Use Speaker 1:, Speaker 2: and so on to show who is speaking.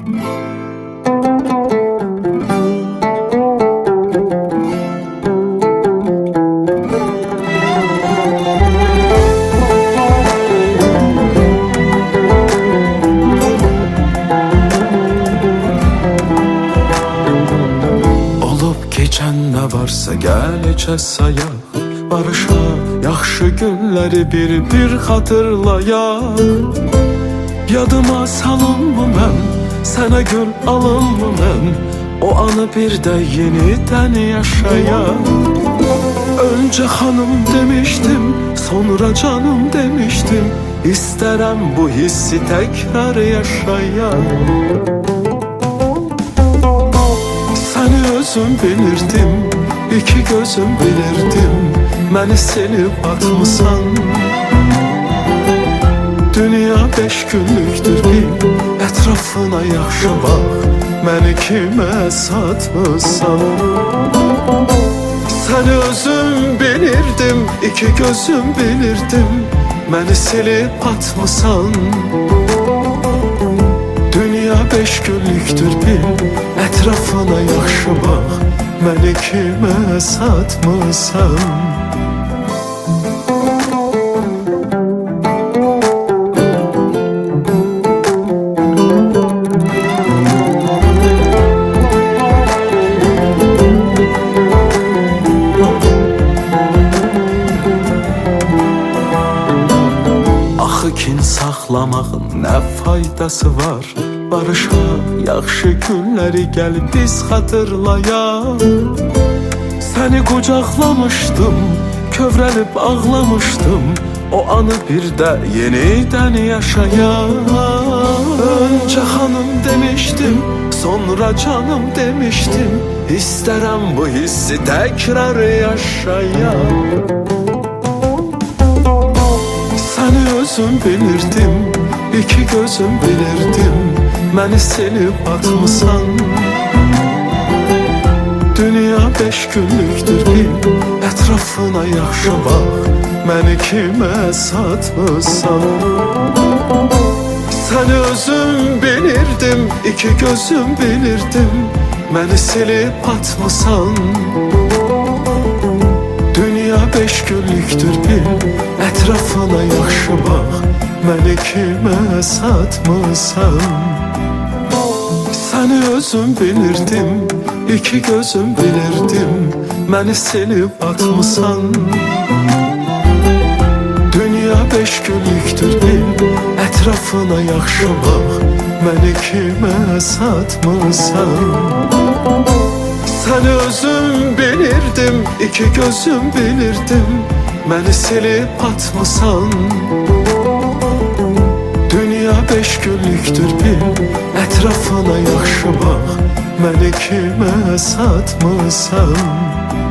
Speaker 1: Keçən nə varsa gələcə sayaq, barışaq, yaxşı günləri bir xatırlayaq. Yadıma salınmı mən, sənə gül alınmı mən, o anı bir də yenidən yaşayaq. Öncə xanım demişdim, sonra canım demişdim, İstərəm bu hissi təkrar yaşayaq. Səni özüm bilirdim, iki gözüm bilirdim, məni silib atmısan. Dünya 5 günlükdür bil, ətrafına yaxşı bax, məni kimə satmısan. Səni özüm bilirdim, iki gözüm bilirdim, məni silib atmısan. Dünya 5 günlükdür bil, ətrafına yaxşı bax, məni kimə satmısan. Axı kin saxlamağın nə faydası var? Barışaq, yaxşı günləri gəlib biz xatırlayaq. Səni qucaqlamışdım, kövrəlib ağlamışdım, o anı bir də yenidən yaşayaq. Öncə xanım demişdim, sonra canım demişdim, İstərəm bu hissi təkrar yaşayaq. Səni özüm bilirdim, iki gözüm bilirdim, məni silib atmısan. Dünya 5 günlükdür bil, ətrafına yaxşı bax, məni kimə satmısan. Səni özüm bilirdim, iki gözüm bilirdim, məni silib atmısan. Dünya 5 günlükdür bil, ətrafına yaxşı bax, məni kimə satmısan. Səni özüm bilirdim, iki gözüm bilirdim, məni silib atmısan. Dünya 5 günlükdür bil, ətrafına yaxşı bax, məni kimə satmısan. Səni özüm bilirdim, iki gözüm bilirdim, məni silib atmısan. Dünya 5 günlükdür bil, ətrafına yaxşı bax, məni kimə satmısan.